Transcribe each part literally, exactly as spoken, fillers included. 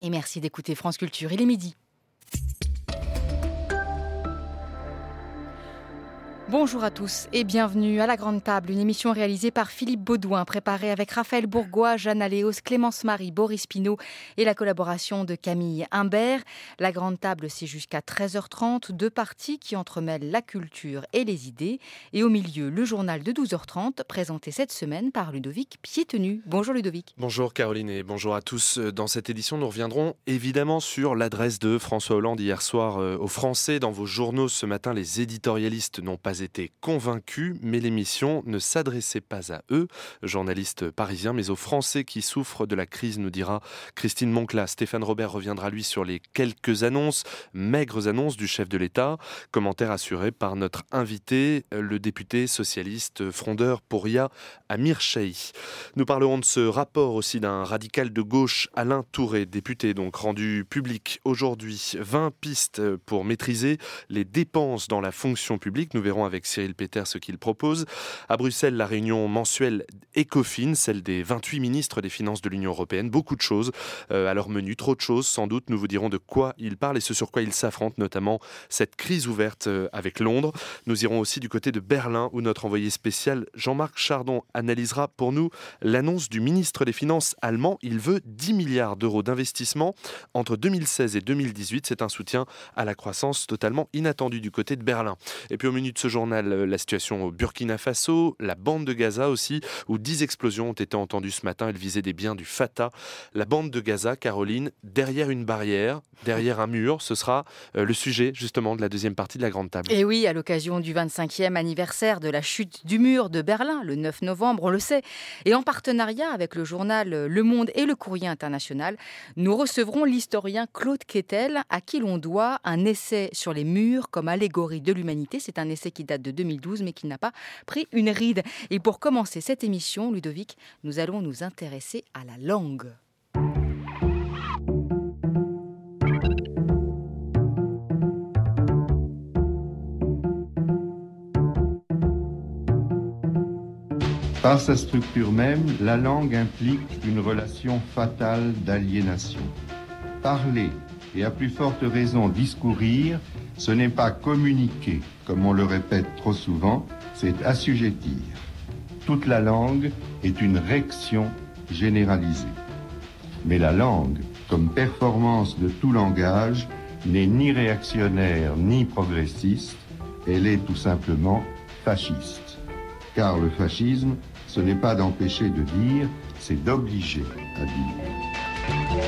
Et merci d'écouter France Culture, il est midi. Bonjour à tous et bienvenue à La Grande Table, une émission réalisée par Philippe Baudouin, préparée avec Raphaël Bourgois, Jeanne Aléos, Clémence Marie, Boris Pinault et la collaboration de Camille Imbert. La Grande Table, c'est jusqu'à treize heures trente, deux parties qui entremêlent la culture et les idées. Et au milieu, le journal de douze heures trente, présenté cette semaine par Ludovic Piétenu. Bonjour Ludovic. Bonjour Caroline et bonjour à tous. Dans cette édition, nous reviendrons évidemment sur l'adresse de François Hollande hier soir aux Français. Dans vos journaux ce matin, les éditorialistes n'ont pas été convaincus, mais l'émission ne s'adressait pas à eux, journalistes parisiens, mais aux Français qui souffrent de la crise, nous dira Christine Moncla. Stéphane Robert reviendra lui sur les quelques annonces, maigres annonces du chef de l'État. Commentaire assuré par notre invité, le député socialiste frondeur Pouria Amir Chahi. Nous parlerons de ce rapport aussi d'un radical de gauche, Alain Touré, député, donc rendu public aujourd'hui. vingt pistes pour maîtriser les dépenses dans la fonction publique. Nous verrons avec Cyril Péter ce qu'il propose. À Bruxelles, la réunion mensuelle ECOFIN, celle des vingt-huit ministres des Finances de l'Union européenne. Beaucoup de choses euh, à leur menu, trop de choses sans doute. Nous vous dirons de quoi ils parlent et ce sur quoi ils s'affrontent, notamment cette crise ouverte euh, avec Londres. Nous irons aussi du côté de Berlin où notre envoyé spécial Jean-Marc Chardon analysera pour nous l'annonce du ministre des Finances allemand. Il veut dix milliards d'euros d'investissement entre deux mille seize et deux mille dix-huit. C'est un soutien à la croissance totalement inattendu du côté de Berlin. Et puis au menu de ce journal, la situation au Burkina Faso, la bande de Gaza aussi, où dix explosions ont été entendues ce matin. Elles visaient des biens du Fatah. La bande de Gaza, Caroline, derrière une barrière, derrière un mur, ce sera le sujet justement de la deuxième partie de la Grande Table. Et oui, à l'occasion du vingt-cinquième anniversaire de la chute du mur de Berlin, le neuf novembre, on le sait, et en partenariat avec le journal Le Monde et le Courrier International, nous recevrons l'historien Claude Quetel, à qui l'on doit un essai sur les murs comme allégorie de l'humanité. C'est un essai qui date de deux mille douze, mais qui n'a pas pris une ride. Et pour commencer cette émission, Ludovic, nous allons nous intéresser à la langue. Par sa structure même, la langue implique une relation fatale d'aliénation. Parler, et à plus forte raison discourir, ce n'est pas communiquer, comme on le répète trop souvent, c'est assujettir. Toute la langue est une réaction généralisée. Mais la langue, comme performance de tout langage, n'est ni réactionnaire ni progressiste, elle est tout simplement fasciste. Car le fascisme, ce n'est pas d'empêcher de dire, c'est d'obliger à dire.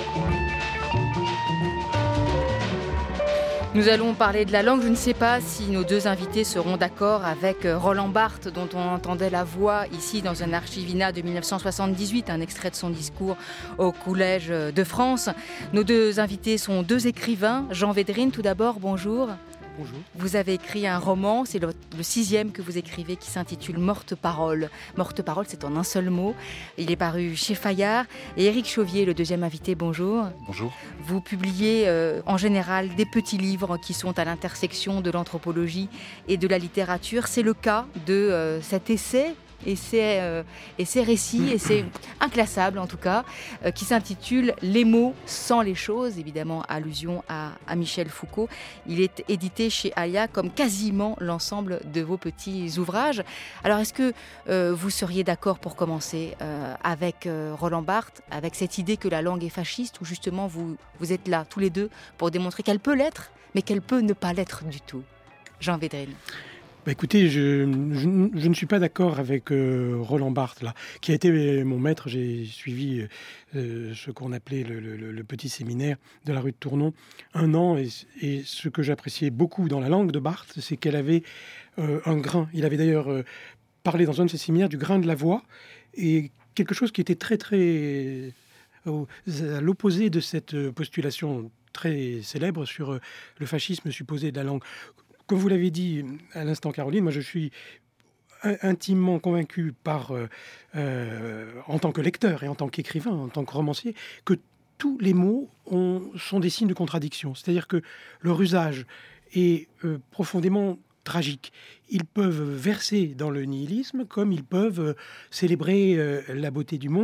Nous allons parler de la langue. Je ne sais pas si nos deux invités seront d'accord avec Roland Barthes, dont on entendait la voix ici dans un archivina de dix-neuf cent soixante-dix-huit, un extrait de son discours au Collège de France. Nos deux invités sont deux écrivains. Jean Védrine, tout d'abord, bonjour. Bonjour. Vous avez écrit un roman, c'est le, le sixième que vous écrivez, qui s'intitule Morte Parole. Morte Parole, c'est en un seul mot. Il est paru chez Fayard. Et Éric Chauvier, le deuxième invité, bonjour. Bonjour. Vous publiez euh, en général des petits livres qui sont à l'intersection de l'anthropologie et de la littérature. C'est le cas de euh, cet essai et ces, euh, et ces récits, et c'est inclassable en tout cas, euh, qui s'intitule « Les mots sans les choses », évidemment allusion à, à Michel Foucault. Il est édité chez Aya comme quasiment l'ensemble de vos petits ouvrages. Alors est-ce que euh, vous seriez d'accord pour commencer euh, avec euh, Roland Barthes, avec cette idée que la langue est fasciste, ou justement vous, vous êtes là tous les deux pour démontrer qu'elle peut l'être, mais qu'elle peut ne pas l'être du tout. Jean Védrine. Bah écoutez, je, je, je ne suis pas d'accord avec euh, Roland Barthes, là, qui a été mon maître. J'ai suivi euh, ce qu'on appelait le, le, le petit séminaire de la rue de Tournon un an. Et, et ce que j'appréciais beaucoup dans la langue de Barthes, c'est qu'elle avait euh, un grain. Il avait d'ailleurs euh, parlé dans un de ses séminaires du grain de la voix, et quelque chose qui était très, très euh, à l'opposé de cette postulation très célèbre sur euh, le fascisme supposé de la langue. Comme vous l'avez dit à l'instant, Caroline, moi je suis intimement convaincu par, euh, euh, en tant que lecteur et en tant qu'écrivain, en tant que romancier, que tous les mots ont, sont des signes de contradiction. C'est-à-dire que leur usage est euh, profondément tragique. Ils peuvent verser dans le nihilisme comme ils peuvent euh, célébrer euh, la beauté du monde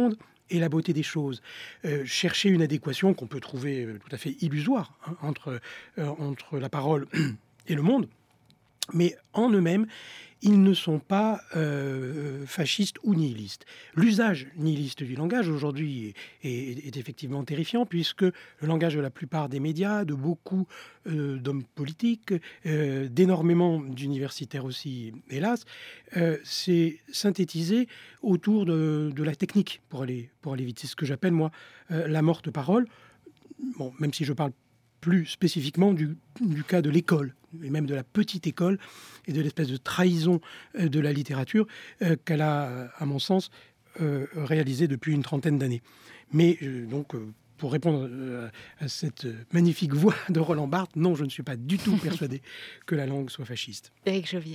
et la beauté des choses. Euh, chercher une adéquation qu'on peut trouver euh, tout à fait illusoire hein, entre, euh, entre la parole et le monde, mais en eux-mêmes, ils ne sont pas euh, fascistes ou nihilistes. L'usage nihiliste du langage aujourd'hui est, est, est effectivement terrifiant, puisque le langage de la plupart des médias, de beaucoup euh, d'hommes politiques, euh, d'énormément d'universitaires aussi, hélas, euh, c'est synthétisé autour de, de la technique, pour aller, pour aller vite. C'est ce que j'appelle, moi, euh, la morte parole. Bon, même si je parle plus spécifiquement du, du cas de l'école, et même de la petite école, et de l'espèce de trahison de la littérature euh, qu'elle a, à mon sens, euh, réalisée depuis une trentaine d'années. Mais euh, donc, euh, pour répondre euh, à cette magnifique voix de Roland Barthes, non, je ne suis pas du tout persuadé que la langue soit fasciste. Éric Chauvier.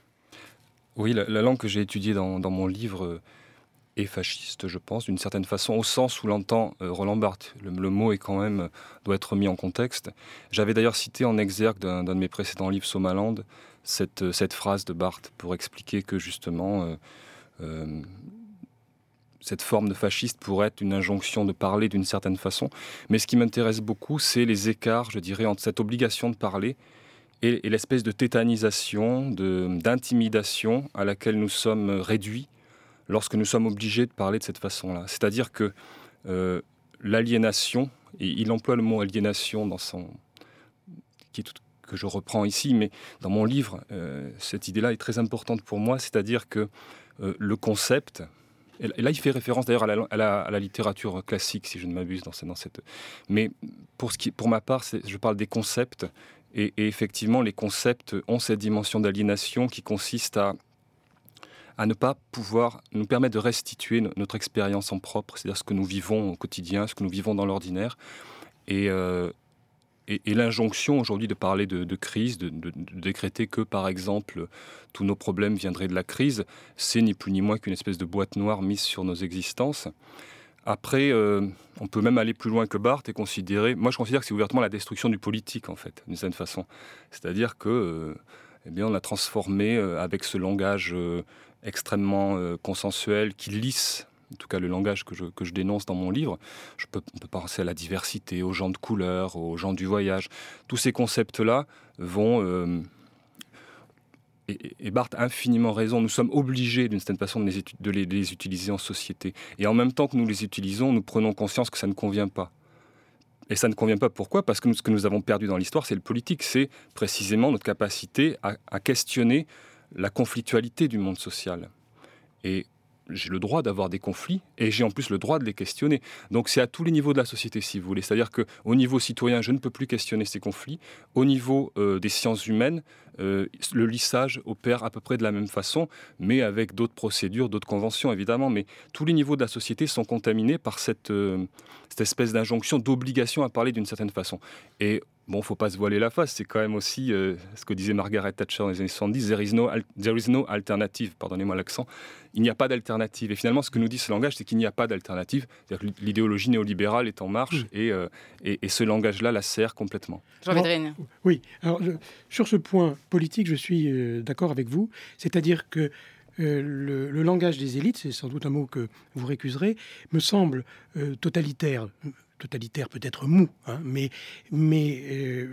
Oui, la, la langue que j'ai étudiée dans, dans mon livre euh, est fasciste, je pense, d'une certaine façon, au sens où l'entend euh, Roland Barthes. Le, le mot est quand même, doit être mis en contexte. J'avais d'ailleurs cité en exergue d'un, d'un de mes précédents livres, Sommaland, cette, cette phrase de Barthes pour expliquer que justement, euh, euh, cette forme de fasciste pourrait être une injonction de parler d'une certaine façon. Mais ce qui m'intéresse beaucoup, c'est les écarts, je dirais, entre cette obligation de parler et, et l'espèce de tétanisation, de, d'intimidation à laquelle nous sommes réduits lorsque nous sommes obligés de parler de cette façon-là. C'est-à-dire que euh, l'aliénation, et il emploie le mot aliénation dans son, qui est tout, que je reprends ici, mais dans mon livre, euh, cette idée-là est très importante pour moi, c'est-à-dire que euh, le concept, et là il fait référence d'ailleurs à la, à la, à la littérature classique, si je ne m'abuse, dans cette, dans cette... mais pour, ce qui, pour ma part, c'est, je parle des concepts, et, et effectivement, les concepts ont cette dimension d'aliénation qui consiste à à ne pas pouvoir nous permettre de restituer notre expérience en propre, c'est-à-dire ce que nous vivons au quotidien, ce que nous vivons dans l'ordinaire. Et, euh, et, et l'injonction aujourd'hui de parler de, de crise, de, de, de décréter que, par exemple, tous nos problèmes viendraient de la crise, c'est ni plus ni moins qu'une espèce de boîte noire mise sur nos existences. Après, euh, on peut même aller plus loin que Barthes et considérer... Moi, je considère que c'est ouvertement la destruction du politique, en fait, d'une certaine façon. C'est-à-dire que... Euh, eh bien, on a transformé euh, avec ce langage... Euh, extrêmement euh, consensuel, qui lisse, en tout cas le langage que je, que je dénonce dans mon livre. Je peux, on peut penser à la diversité, aux gens de couleur, aux gens du voyage. Tous ces concepts-là vont... Euh, et, et Barthes a infiniment raison, nous sommes obligés d'une certaine façon de les, de, les, de les utiliser en société. Et en même temps que nous les utilisons, nous prenons conscience que ça ne convient pas. Et ça ne convient pas, pourquoi ? Parce que nous, ce que nous avons perdu dans l'histoire, c'est le politique. C'est précisément notre capacité à, à questionner la conflictualité du monde social. Et j'ai le droit d'avoir des conflits, et j'ai en plus le droit de les questionner. Donc c'est à tous les niveaux de la société, si vous voulez. C'est-à-dire qu'au niveau citoyen, je ne peux plus questionner ces conflits. Au niveau euh, des sciences humaines, euh, le lissage opère à peu près de la même façon, mais avec d'autres procédures, d'autres conventions, évidemment. Mais tous les niveaux de la société sont contaminés par cette, euh, cette espèce d'injonction, d'obligation à parler d'une certaine façon. Et bon, il ne faut pas se voiler la face, c'est quand même aussi euh, ce que disait Margaret Thatcher dans les années soixante-dix, there is no, al- there is no alternative, pardonnez-moi l'accent, il n'y a pas d'alternative. Et finalement, ce que nous dit ce langage, c'est qu'il n'y a pas d'alternative, c'est-à-dire que l'idéologie néolibérale est en marche, mmh. et, euh, et, et ce langage-là la sert complètement. Jean Védrine. Oui, alors je, sur ce point politique, je suis euh, d'accord avec vous, c'est-à-dire que Euh, le, le langage des élites, c'est sans doute un mot que vous récuserez, me semble euh, totalitaire, totalitaire peut-être mou, hein, mais, mais euh,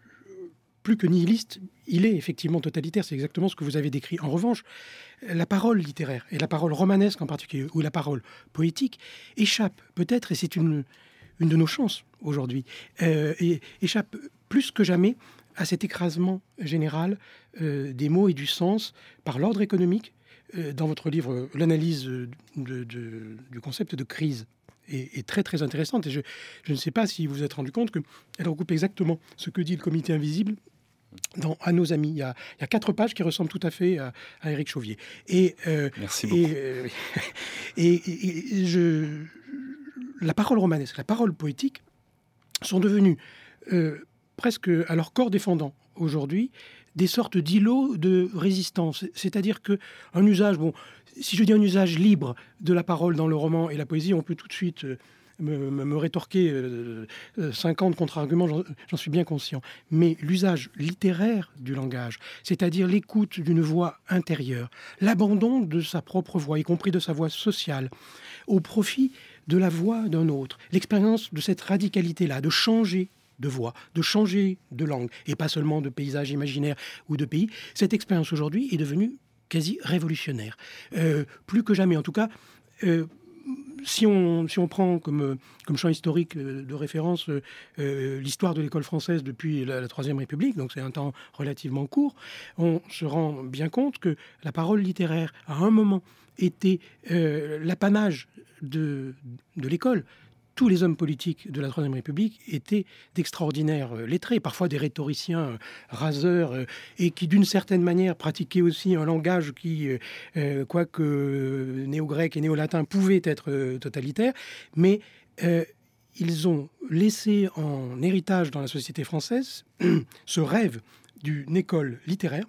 plus que nihiliste, il est effectivement totalitaire, c'est exactement ce que vous avez décrit. En revanche, la parole littéraire, et la parole romanesque en particulier, ou la parole poétique, échappe peut-être, et c'est une, une de nos chances aujourd'hui, euh, et échappe plus que jamais à cet écrasement général euh, des mots et du sens par l'ordre économique. Dans votre livre, l'analyse de, de, du concept de crise est, est très très intéressante, et je, je ne sais pas si vous vous êtes rendu compte qu'elle recoupe exactement ce que dit le Comité Invisible dans À nos amis. Il y a, il y a quatre pages qui ressemblent tout à fait à, à Éric Chauvier. Et, euh, Merci beaucoup. Et, euh, et, et, et je, la parole romanesque, la parole poétique sont devenues euh, presque à leur corps défendant aujourd'hui des sortes d'îlots de résistance. C'est-à-dire qu'un usage, bon, si je dis un usage libre de la parole dans le roman et la poésie, on peut tout de suite euh, me, me, me rétorquer euh, cinquante contre-arguments, j'en, j'en suis bien conscient. Mais l'usage littéraire du langage, c'est-à-dire l'écoute d'une voix intérieure, l'abandon de sa propre voix, y compris de sa voix sociale, au profit de la voix d'un autre, l'expérience de cette radicalité-là, de changer de voix, de changer de langue, et pas seulement de paysage imaginaire ou de pays, cette expérience aujourd'hui est devenue quasi révolutionnaire. Euh, plus que jamais, en tout cas, euh, si, on, si on prend comme, comme champ historique de référence euh, l'histoire de l'école française depuis la, la Troisième République, donc c'est un temps relativement court, on se rend bien compte que la parole littéraire, à un moment, était euh, l'apanage de, de l'école. Tous les hommes politiques de la Troisième République étaient d'extraordinaires lettrés, parfois des rhétoriciens raseurs, et qui, d'une certaine manière, pratiquaient aussi un langage qui, euh, quoique néo-grec et néo-latin, pouvait être totalitaire, mais euh, ils ont laissé en héritage dans la société française ce rêve d'une école littéraire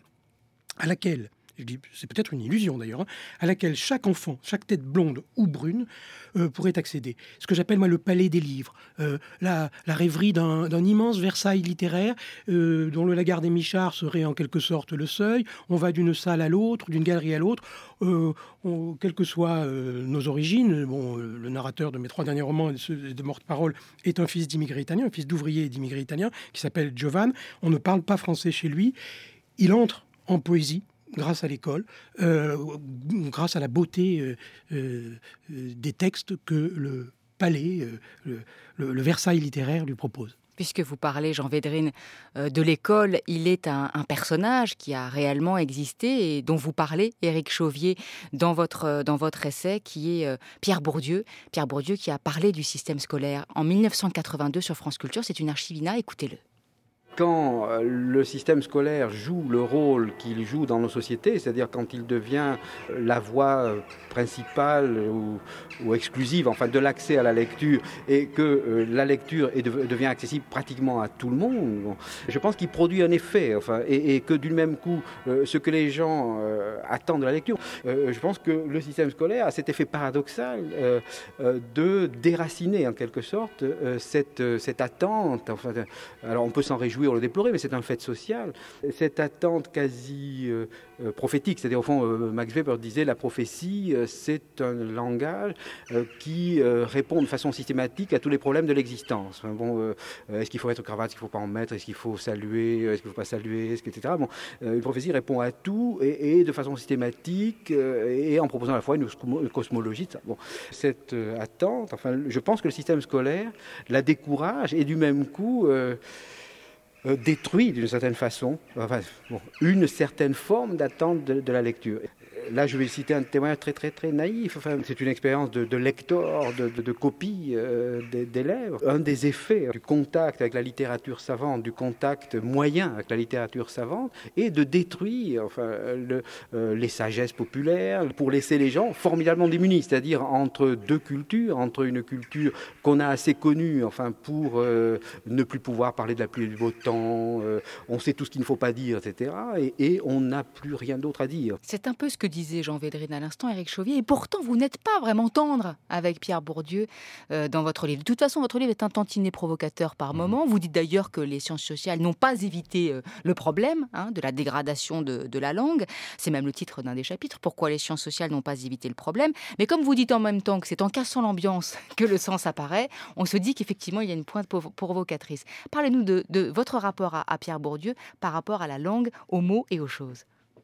à laquelle, je dis, c'est peut-être une illusion d'ailleurs, hein, à laquelle chaque enfant, chaque tête blonde ou brune euh, pourrait accéder. Ce que j'appelle moi le palais des livres, euh, la, la rêverie d'un, d'un immense Versailles littéraire euh, dont le Lagarde et Michard serait en quelque sorte le seuil. On va d'une salle à l'autre, d'une galerie à l'autre, euh, on, quelles que soient euh, nos origines. Bon, le narrateur de mes trois derniers romans de Morte-Parole est un fils d'immigrés italiens, un fils d'ouvrier et d'immigrés italiens qui s'appelle Giovanni. On ne parle pas français chez lui. Il entre en poésie grâce à l'école, euh, grâce à la beauté euh, euh, des textes que le palais, euh, le, le, le Versailles littéraire lui propose. Puisque vous parlez, Jean Védrine, euh, de l'école, il est un, un personnage qui a réellement existé et dont vous parlez, Éric Chauvier, dans votre, dans votre essai, qui est euh, Pierre Bourdieu. Pierre Bourdieu qui a parlé du système scolaire en mille neuf cent quatre-vingt-deux sur France Culture. C'est une archivina, écoutez-le. Quand le système scolaire joue le rôle qu'il joue dans nos sociétés, c'est-à-dire quand il devient la voie principale ou, ou exclusive, enfin de l'accès à la lecture, et que euh, la lecture est, devient accessible pratiquement à tout le monde, bon, je pense qu'il produit un effet, enfin, et, et que du même coup, euh, ce que les gens euh, attendent de la lecture, euh, je pense que le système scolaire a cet effet paradoxal euh, euh, de déraciner en quelque sorte euh, cette, cette attente. Enfin, alors on peut s'en réjouir, le déplorer, mais c'est un fait social. Cette attente quasi euh, euh, prophétique, c'est-à-dire au fond, euh, Max Weber disait la prophétie, euh, c'est un langage euh, qui euh, répond de façon systématique à tous les problèmes de l'existence. Enfin, bon, euh, est-ce qu'il faut mettre cravate, est-ce qu'il ne faut pas en mettre, est-ce qu'il faut saluer, est-ce qu'il ne faut pas saluer, est-ce que, et cetera. Bon, euh, une prophétie répond à tout et, et de façon systématique euh, et en proposant à la fois une, une cosmologie. Bon, cette euh, attente, enfin, je pense que le système scolaire la décourage et du même coup euh, Euh, détruit d'une certaine façon enfin, bon, une certaine forme d'attente de, de la lecture. Là, je vais citer un témoignage très, très, très naïf. Enfin, c'est une expérience de, de lecteur, de, de, de copie euh, d'élèves. Un des effets du contact avec la littérature savante, du contact moyen avec la littérature savante, est de détruire enfin, le, euh, les sagesses populaires pour laisser les gens formidablement démunis, c'est-à-dire entre deux cultures, entre une culture qu'on a assez connue enfin, pour euh, ne plus pouvoir parler de la pluie et du beau temps, euh, on sait tout ce qu'il ne faut pas dire, et cetera. Et, et on n'a plus rien d'autre à dire. C'est un peu ce que disait Jean Védrine à l'instant, Éric Chauvier, et pourtant vous n'êtes pas vraiment tendre avec Pierre Bourdieu euh, dans votre livre. De toute façon, votre livre est un tantinet provocateur par moment. Vous dites d'ailleurs que les sciences sociales n'ont pas évité euh, le problème hein, de la dégradation de, de la langue. C'est même le titre d'un des chapitres, pourquoi les sciences sociales n'ont pas évité le problème. Mais comme vous dites en même temps que c'est en cassant l'ambiance que le sens apparaît, on se dit qu'effectivement il y a une pointe provocatrice. Parlez-nous de, de votre rapport à, à Pierre Bourdieu par rapport à la langue, aux mots et aux choses.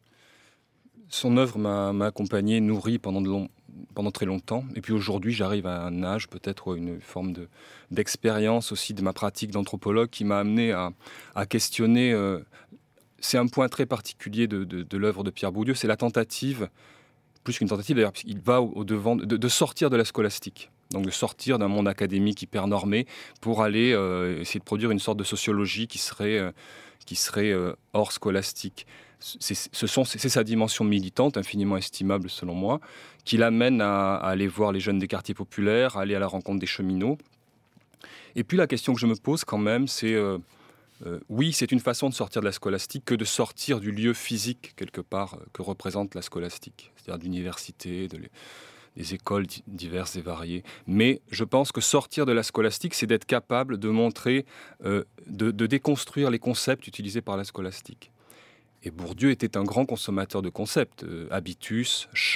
Son œuvre m'a, m'a accompagné, nourri pendant, de long, pendant très longtemps. Et puis aujourd'hui, j'arrive à un âge, peut-être une forme de, d'expérience aussi de ma pratique d'anthropologue qui m'a amené à, à questionner. Euh, c'est un point très particulier de, de, de l'œuvre de Pierre Bourdieu, c'est la tentative, plus qu'une tentative d'ailleurs, puisqu'il va au, au devant de, de sortir de la scolastique. Donc de sortir d'un monde académique hyper normé pour aller euh, essayer de produire une sorte de sociologie qui serait, euh, qui serait euh, hors scolastique. C'est, ce sont, c'est sa dimension militante, infiniment estimable selon moi, qui l'amène à, à aller voir les jeunes des quartiers populaires, à aller à la rencontre des cheminots. Et puis la question que je me pose quand même, c'est... Euh, euh, oui, c'est une façon de sortir de la scolastique que de sortir du lieu physique, quelque part, euh, que représente la scolastique. C'est-à-dire de l'université, de les, des écoles diverses et variées. Mais je pense que sortir de la scolastique, c'est d'être capable de montrer, euh, de, de déconstruire les concepts utilisés par la scolastique. Et Bourdieu était un grand consommateur de concepts, euh, habitus, chant,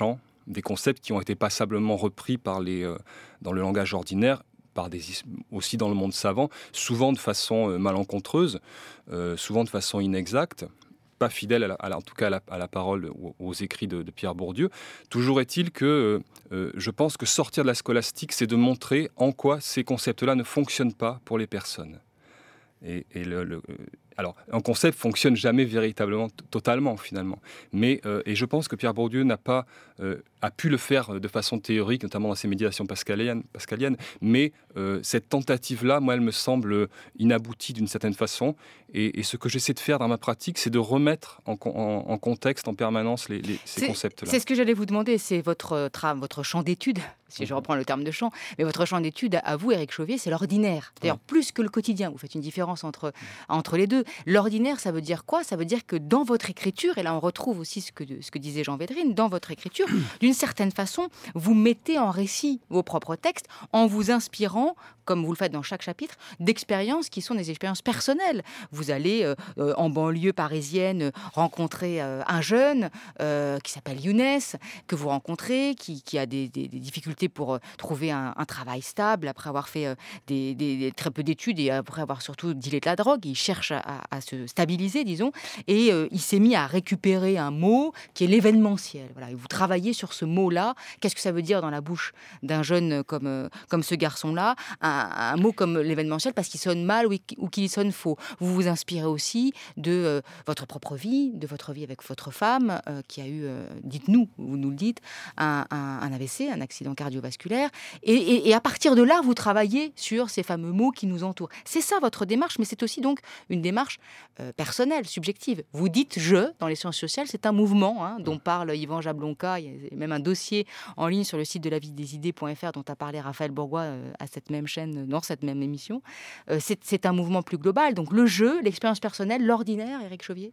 des concepts qui ont été passablement repris par les, euh, dans le langage ordinaire, par des, aussi dans le monde savant, souvent de façon euh, malencontreuse, euh, souvent de façon inexacte, pas fidèle, à la, à la, en tout cas à la, à la parole ou aux écrits de, de Pierre Bourdieu. Toujours est-il que euh, je pense que sortir de la scolastique, c'est de montrer en quoi ces concepts-là ne fonctionnent pas pour les personnes. Et, et le, le, alors, un concept ne fonctionne jamais véritablement, t- totalement finalement. Mais, euh, et je pense que Pierre Bourdieu n'a pas, euh, a pu le faire de façon théorique, notamment dans ses médiations pascaliennes. pascaliennes mais euh, cette tentative-là, moi, elle me semble inaboutie d'une certaine façon. Et, et ce que j'essaie de faire dans ma pratique, c'est de remettre en, en, en contexte en permanence les, les, ces c'est, concepts-là. C'est ce que j'allais vous demander, c'est votre, tra- votre champ d'études, si je reprends le terme de champ, mais votre champ d'études, à vous, Éric Chauvier, c'est l'ordinaire. D'ailleurs, ouais. plus que le quotidien. Vous faites une différence entre, entre les deux. L'ordinaire, ça veut dire quoi ? Ça veut dire que dans votre écriture, et là on retrouve aussi ce que, ce que disait Jean Védrine, dans votre écriture, d'une certaine façon, vous mettez en récit vos propres textes en vous inspirant, comme vous le faites dans chaque chapitre, d'expériences qui sont des expériences personnelles. Vous allez euh, euh, en banlieue parisienne rencontrer euh, un jeune euh, qui s'appelle Younes, que vous rencontrez, qui, qui a des, des, des difficultés pour euh, trouver un, un travail stable, après avoir fait euh, des, des, des, très peu d'études et après avoir surtout dealé de la drogue. Il cherche à, à, à se stabiliser, disons, et euh, il s'est mis à récupérer un mot qui est l'événementiel. Voilà, et vous travaillez sur ce mot-là. Qu'est-ce que ça veut dire dans la bouche d'un jeune comme, euh, comme ce garçon-là ? un, un mot comme l'événementiel parce qu'il sonne mal ou, ou qu'il sonne faux. Vous vous inspirez aussi de euh, votre propre vie, de votre vie avec votre femme euh, qui a eu, euh, dites-nous, vous nous le dites, un, un, un A V C, un accident cardiovasculaire. Et, et, et à partir de là, vous travaillez sur ces fameux mots qui nous entourent. C'est ça votre démarche, mais c'est aussi donc une démarche euh, personnelle, subjective. Vous dites « je » dans les sciences sociales, c'est un mouvement hein, dont parle Yvan Jablonka. Il y a même un dossier en ligne sur le site de la vie des idées point f r dont a parlé Raphaël Bourgois euh, à cette même chaîne, dans cette même émission. Euh, c'est, c'est un mouvement plus global. Donc le jeu, l'expérience personnelle, l'ordinaire, Éric Chauvier.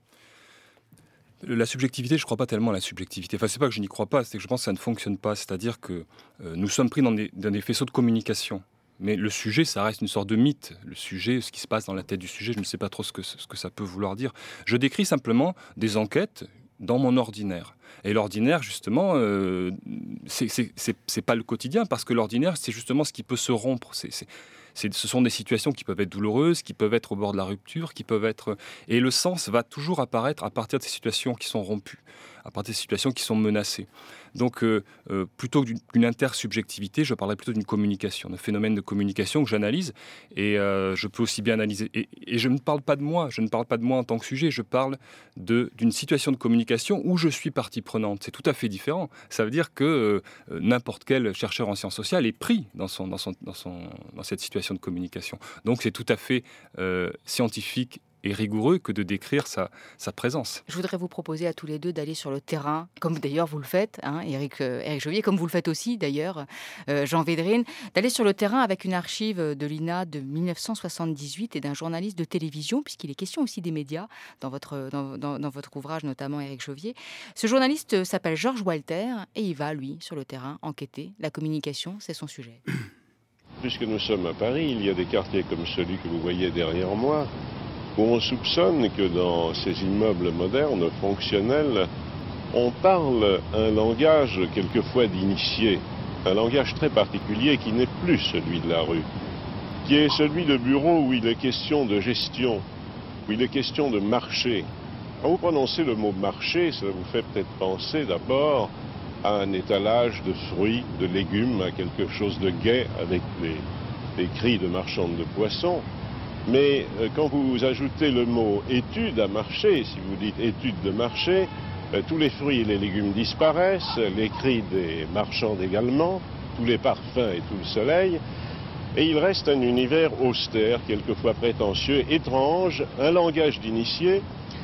La subjectivité, je ne crois pas tellement à la subjectivité. Enfin, c'est pas que je n'y crois pas, c'est que je pense que ça ne fonctionne pas. C'est-à-dire que euh, nous sommes pris dans des, dans des faisceaux de communication. Mais le sujet, ça reste une sorte de mythe. Le sujet, ce qui se passe dans la tête du sujet, je ne sais pas trop ce que, ce que ça peut vouloir dire. Je décris simplement des enquêtes dans mon ordinaire. Et l'ordinaire, justement, euh, c'est, c'est, c'est, c'est pas le quotidien, parce que l'ordinaire, c'est justement ce qui peut se rompre. C'est, c'est, c'est, ce sont des situations qui peuvent être douloureuses, qui peuvent être au bord de la rupture, qui peuvent être... Et le sens va toujours apparaître à partir de ces situations qui sont rompues, à partir des situations qui sont menacées. Donc, euh, euh, plutôt que d'une, d'une intersubjectivité, je parlerais plutôt d'une communication, d'un phénomène de communication que j'analyse. Et euh, je peux aussi bien analyser... Et, et je ne parle pas de moi, je ne parle pas de moi en tant que sujet, je parle de, d'une situation de communication où je suis partie prenante. C'est tout à fait différent. Ça veut dire que euh, n'importe quel chercheur en sciences sociales est pris dans, son, dans, son, dans, son, dans cette situation de communication. Donc, c'est tout à fait euh, scientifique et rigoureux que de décrire sa, sa présence. Je voudrais vous proposer à tous les deux d'aller sur le terrain, comme d'ailleurs vous le faites, hein, Éric, euh, Éric Chauvier, comme vous le faites aussi d'ailleurs, euh, Jean Védrine, d'aller sur le terrain avec une archive de l'I N A de dix-neuf cent soixante-dix-huit et d'un journaliste de télévision, puisqu'il est question aussi des médias dans votre, dans, dans, dans votre ouvrage, notamment Éric Chauvier. Ce journaliste s'appelle Georges Walter et il va, lui, sur le terrain, enquêter. La communication, c'est son sujet. Puisque nous sommes à Paris, il y a des quartiers comme celui que vous voyez derrière moi, où on soupçonne que dans ces immeubles modernes, fonctionnels, on parle un langage quelquefois d'initié, un langage très particulier qui n'est plus celui de la rue, qui est celui de bureau où il est question de gestion, où il est question de marché. Quand vous prononcez le mot marché, ça vous fait peut-être penser d'abord à un étalage de fruits, de légumes, à quelque chose de gai avec les, les cris de marchandes de poissons. Mais euh, quand vous ajoutez le mot étude à marché, si vous dites étude de marché, euh, tous les fruits et les légumes disparaissent, les cris des marchands également, tous les parfums et tout le soleil, et il reste un univers austère, quelquefois prétentieux, étrange, un langage d'initié,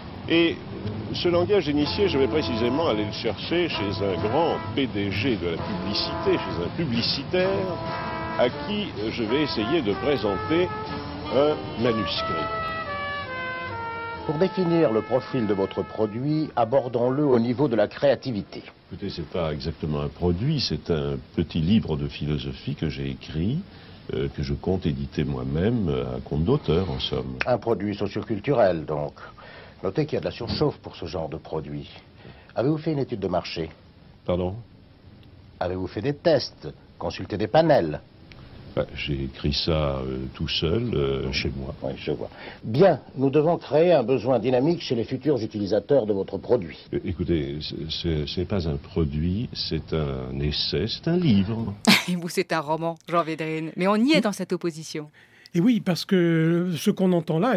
et ce langage d'initié, je vais précisément aller le chercher chez un grand P D G de la publicité, chez un publicitaire, à qui je vais essayer de présenter un manuscrit. Pour définir le profil de votre produit, abordons-le au niveau de la créativité. Écoutez, c'est pas exactement un produit, c'est un petit livre de philosophie que j'ai écrit, euh, que je compte éditer moi-même, à compte d'auteur en somme. Un produit socioculturel donc. Notez qu'il y a de la surchauffe pour ce genre de produit. Avez-vous fait une étude de marché? Pardon? Avez-vous fait des tests, consulté des panels? Ben, j'ai écrit ça euh, tout seul, euh, chez moi. Oui, je vois. Bien, nous devons créer un besoin dynamique chez les futurs utilisateurs de votre produit. Euh, écoutez, ce n'est pas un produit, c'est un essai, c'est un livre. Et vous, c'est un roman, Jean Védrine. Mais on y est dans cette opposition. Et oui, parce que ce qu'on entend là,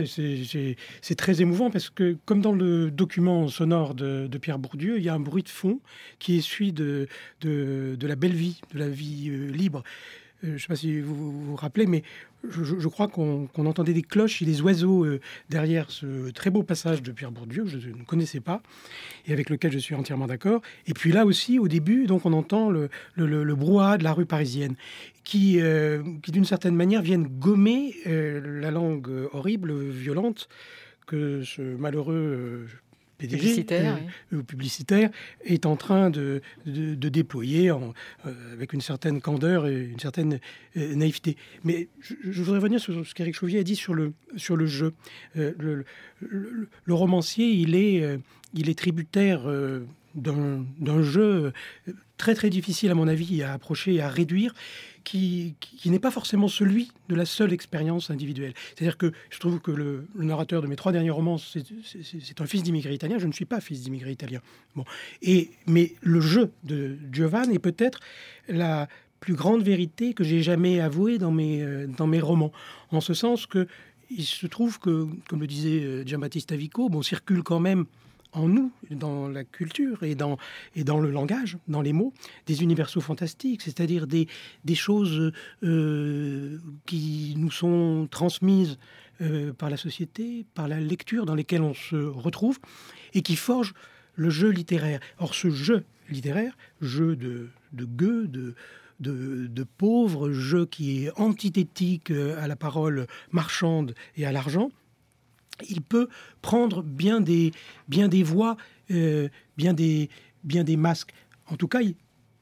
c'est très émouvant, parce que comme dans le document sonore de, de Pierre Bourdieu, il y a un bruit de fond qui est celui de, de, de la belle vie, de la vie euh, libre. Euh, je ne sais pas si vous vous, vous rappelez, mais je, je crois qu'on qu'on entendait des cloches et des oiseaux euh, derrière ce très beau passage de Pierre Bourdieu, que je ne connaissais pas, et avec lequel je suis entièrement d'accord. Et puis là aussi, au début, donc, on entend le, le, le, le brouhaha de la rue parisienne, qui, euh, qui d'une certaine manière, viennent gommer euh, la langue horrible, violente, que ce malheureux... Euh, P D G, publicitaire, euh, oui. publicitaire est en train de, de, de déployer en, euh, avec une certaine candeur et une certaine euh, naïveté. Mais je, je voudrais revenir sur ce qu'Éric Chauvier a dit sur le, sur le jeu. Euh, le, le, le romancier, il est, euh, il est tributaire euh, d'un d'un jeu très très difficile à mon avis à approcher et à réduire, qui, qui, qui n'est pas forcément celui de la seule expérience individuelle. C'est-à-dire que je trouve que le, le narrateur de mes trois derniers romans, c'est un fils d'immigré italien. Je ne suis pas fils d'immigré italien. Bon. Et, mais le jeu de Giovan est peut-être la plus grande vérité que j'ai jamais avouée dans mes, euh, dans mes romans. En ce sens que il se trouve que, comme le disait Giambattista Vico, bon, circule quand même en nous, dans la culture et dans, et dans le langage, dans les mots, des universaux fantastiques, c'est-à-dire des, des choses euh, qui nous sont transmises euh, par la société, par la lecture, dans lesquelles on se retrouve, et qui forgent le jeu littéraire. Or, ce jeu littéraire, jeu de, de gueux, de, de, de pauvre, jeu qui est antithétique à la parole marchande et à l'argent, il peut prendre bien des, bien des voix, euh, bien, des, bien des masques. En tout cas, il,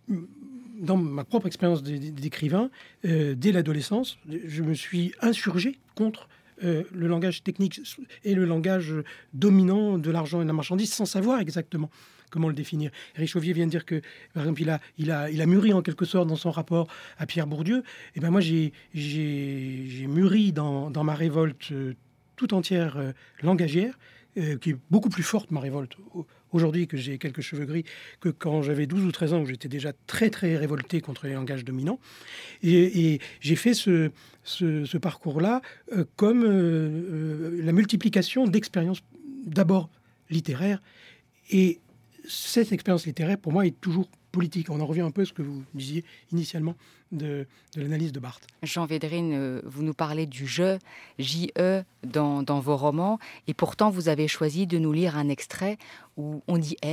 dans ma propre expérience d'écrivain, euh, dès l'adolescence, je me suis insurgé contre euh, le langage technique et le langage dominant de l'argent et de la marchandise, sans savoir exactement comment le définir. Éric Chauvier vient de dire que, par exemple, il a, il a, il a mûri en quelque sorte dans son rapport à Pierre Bourdieu. Et ben moi, j'ai, j'ai, j'ai mûri dans, dans ma révolte euh, tout entière euh, langagière, euh, qui est beaucoup plus forte, ma révolte, aujourd'hui que j'ai quelques cheveux gris, que quand j'avais douze ou treize ans, où j'étais déjà très, très révolté contre les langages dominants. Et, et j'ai fait ce, ce, ce parcours-là euh, comme euh, euh, la multiplication d'expériences, d'abord littéraires, et cette expérience littéraire, pour moi, est toujours politique. On en revient un peu à ce que vous disiez initialement de, de l'analyse de Barthes. Jean Védrine, vous nous parlez du jeu, J E, dans, dans vos romans, et pourtant vous avez choisi de nous lire un extrait où on dit « elle ».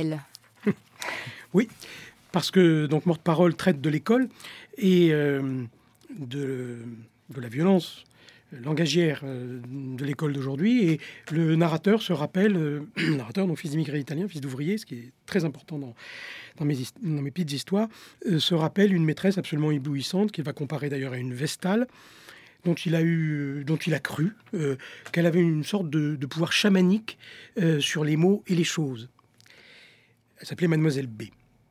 Oui, parce que donc Morte-Parole traite de l'école et euh, de, de la violence langagière de l'école d'aujourd'hui, et le narrateur se rappelle, euh, le narrateur, donc fils d'immigré italien, fils d'ouvrier, ce qui est très important dans, dans, mes, dans mes petites histoires, euh, se rappelle une maîtresse absolument éblouissante, qu'il va comparer d'ailleurs à une Vestale, dont il a, eu, dont il a cru euh, qu'elle avait une sorte de, de pouvoir chamanique euh, sur les mots et les choses. Elle s'appelait Mademoiselle B.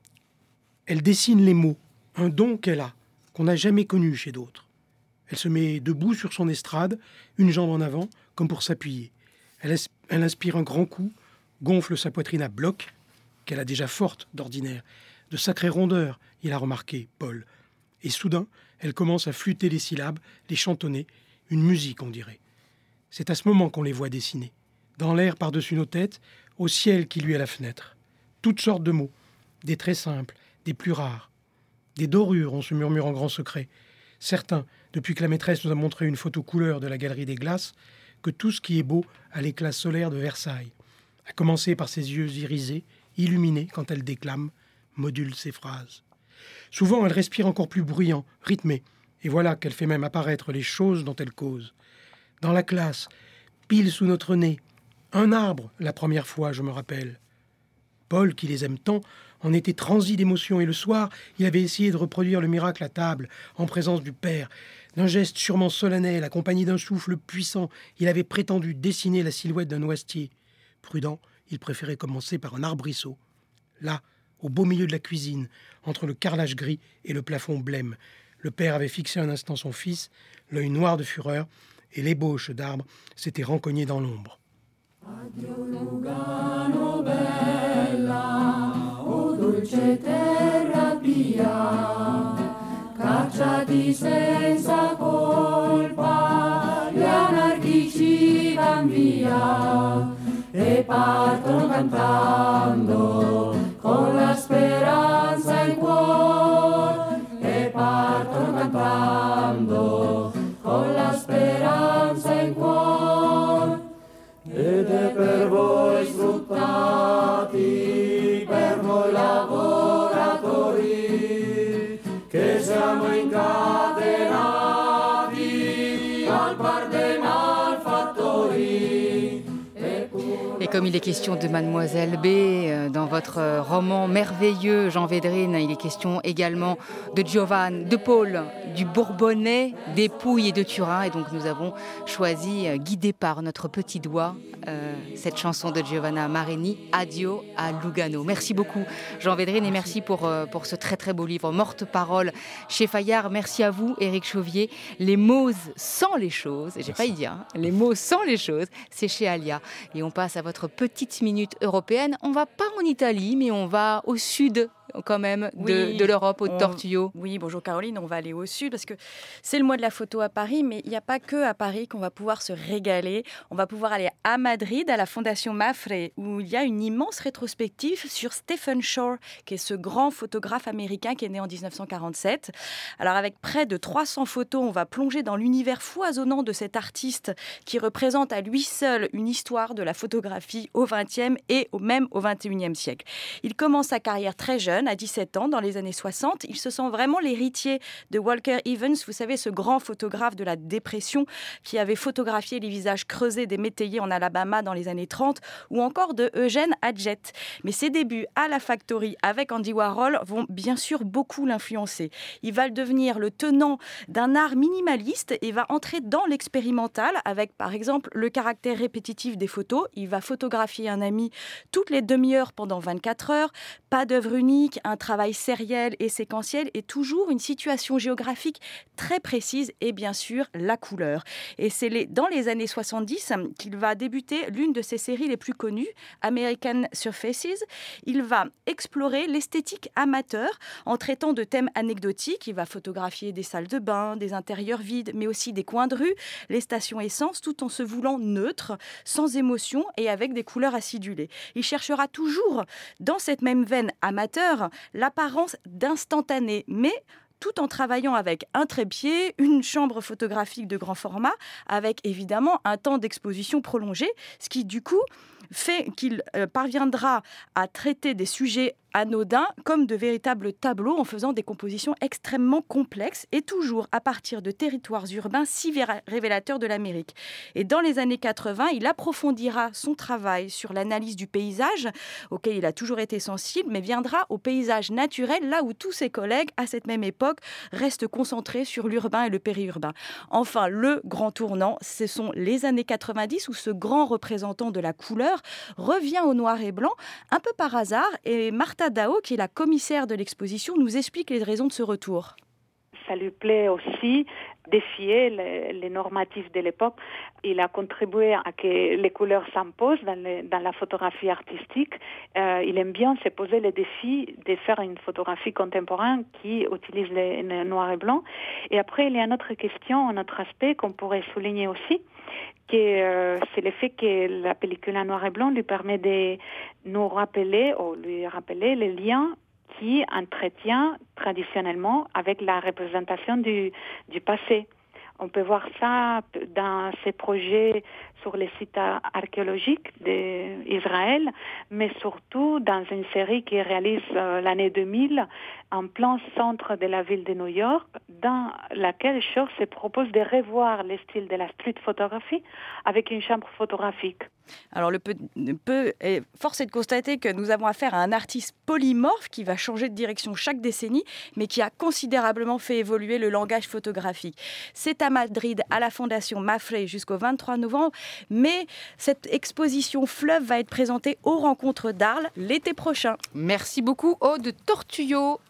Elle dessine les mots, un don qu'elle a, qu'on n'a jamais connu chez d'autres. Elle se met debout sur son estrade, une jambe en avant, comme pour s'appuyer. Elle, elle inspire un grand coup, gonfle sa poitrine à bloc, qu'elle a déjà forte d'ordinaire. De sacrée rondeur, il a remarqué, Paul. Et soudain, elle commence à flûter les syllabes, les chantonner, une musique, on dirait. C'est à ce moment qu'on les voit dessiner. Dans l'air par-dessus nos têtes, au ciel qui lui est la fenêtre. Toutes sortes de mots, des très simples, des plus rares. Des dorures, on se murmure en grand secret. Certains, depuis que la maîtresse nous a montré une photo couleur de la galerie des glaces, que tout ce qui est beau a l'éclat solaire de Versailles, à commencer par ses yeux irisés, illuminés quand elle déclame, module ses phrases. Souvent, elle respire encore plus bruyant, rythmé, et voilà qu'elle fait même apparaître les choses dont elle cause. Dans la classe, pile sous notre nez, un arbre, la première fois, je me rappelle. Paul, qui les aime tant, en était transi d'émotion, et le soir, il avait essayé de reproduire le miracle à table, en présence du père. D'un geste sûrement solennel, accompagné d'un souffle puissant, il avait prétendu dessiner la silhouette d'un noisetier. Prudent, il préférait commencer par un arbrisseau. Là, au beau milieu de la cuisine, entre le carrelage gris et le plafond blême. Le père avait fixé un instant son fils, l'œil noir de fureur, et l'ébauche d'arbres s'était rencognée dans l'ombre. Addio Lugano bella, o dolce terra pia, cacciati senza colpa, gli anarchici van via, e partono cantando, con la speranza in cuore, e partono cantando, con la speranza in cuore. Ed è per voi sfruttati, per noi lavoratori, che siamo incatenati al par dei malfattori. Et comme il est question de Mademoiselle B dans votre roman merveilleux, Jean Védrine, il est question également de Giovanni, de Paul, du Bourbonnais, des Pouilles et de Turin. Et donc nous avons choisi, guidés par notre petit doigt, euh, cette chanson de Giovanna Marini, Addio à Lugano. Merci beaucoup Jean Védrine et merci pour, euh, pour ce très très beau livre, Morte Parole chez Fayard. Merci à vous Éric Chauvier. Les mots sans les choses, j'ai pas y dire, hein, les mots sans les choses, c'est chez Alia. Et on passe à votre petite minute européenne. On va pas en Italie, mais on va au sud quand même de, oui, de l'Europe, au on, Tortuo. Oui, bonjour Caroline, on va aller au sud parce que c'est le mois de la photo à Paris, mais il n'y a pas que à Paris qu'on va pouvoir se régaler. On va pouvoir aller à Madrid, à la Fondation Mafre, où il y a une immense rétrospective sur Stephen Shore, qui est ce grand photographe américain qui est né en dix-neuf cent quarante-sept. Alors avec près de trois cents photos, on va plonger dans l'univers foisonnant de cet artiste qui représente à lui seul une histoire de la photographie au vingtième et même au vingt et unième siècle. Il commence sa carrière très jeune, à dix-sept ans, dans les années soixante. Il se sent vraiment l'héritier de Walker Evans, vous savez, ce grand photographe de la dépression qui avait photographié les visages creusés des métayers en Alabama dans les années trente, ou encore de Eugène Hadgett. Mais ses débuts à la Factory avec Andy Warhol vont bien sûr beaucoup l'influencer. Il va devenir le tenant d'un art minimaliste et va entrer dans l'expérimental avec, par exemple, le caractère répétitif des photos. Il va photographier un ami toutes les demi-heures pendant vingt-quatre heures, pas d'œuvre unique, un travail sériel et séquentiel et toujours une situation géographique très précise et bien sûr la couleur. Et c'est les, dans les années soixante-dix qu'il va débuter l'une de ses séries les plus connues, American Surfaces. Il va explorer l'esthétique amateur en traitant de thèmes anecdotiques. Il va photographier des salles de bain, des intérieurs vides, mais aussi des coins de rue, les stations essence, tout en se voulant neutre, sans émotion et avec des couleurs acidulées. Il cherchera toujours, dans cette même veine amateur, l'apparence d'instantané, mais tout en travaillant avec un trépied, une chambre photographique de grand format, avec évidemment un temps d'exposition prolongé, ce qui du coup fait qu'il euh, parviendra à traiter des sujets anodins comme de véritables tableaux en faisant des compositions extrêmement complexes et toujours à partir de territoires urbains si révélateurs de l'Amérique. Et dans les années quatre-vingts, il approfondira son travail sur l'analyse du paysage, auquel il a toujours été sensible, mais viendra au paysage naturel, là où tous ses collègues, à cette même époque, restent concentrés sur l'urbain et le périurbain. Enfin, le grand tournant, ce sont les années quatre-vingt-dix où ce grand représentant de la couleur revient au noir et blanc, un peu par hasard, et Martha Dao, qui est la commissaire de l'exposition, nous explique les raisons de ce retour. Ça lui plaît aussi défier les, les normatifs de l'époque. Il a contribué à que les couleurs s'imposent dans, les, dans la photographie artistique. Euh, il aime bien se poser le défi de faire une photographie contemporaine qui utilise le, le noir et blanc. Et après, il y a une autre question, un autre aspect qu'on pourrait souligner aussi, que euh, c'est le fait que la pellicule en noir et blanc lui permet de nous rappeler, ou lui rappeler les liens qui entretient traditionnellement avec la représentation du, du passé. On peut voir ça dans ces projets sur les sites archéologiques d'Israël, mais surtout dans une série qui réalise euh, l'année deux mille en plein centre de la ville de New York, dans laquelle Shore se propose de revoir le style de la street photographie avec une chambre photographique. Alors, le peu, peu, force est de constater que nous avons affaire à un artiste polymorphe qui va changer de direction chaque décennie, mais qui a considérablement fait évoluer le langage photographique. C'est à Madrid, à la Fondation Mafre, jusqu'au vingt-trois novembre, mais cette exposition Fleuve va être présentée aux Rencontres d'Arles l'été prochain. Merci beaucoup, Aude Tortullo.